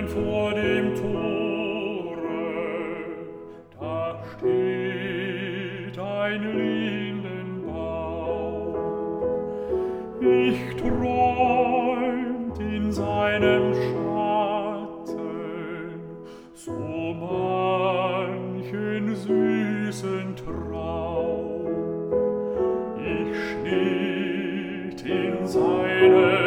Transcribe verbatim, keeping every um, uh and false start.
vor dem Tore, da steht ein Lindenbaum. Ich träumt in seinem Schatten so manchen süßen Traum. Ich schnitt in seinem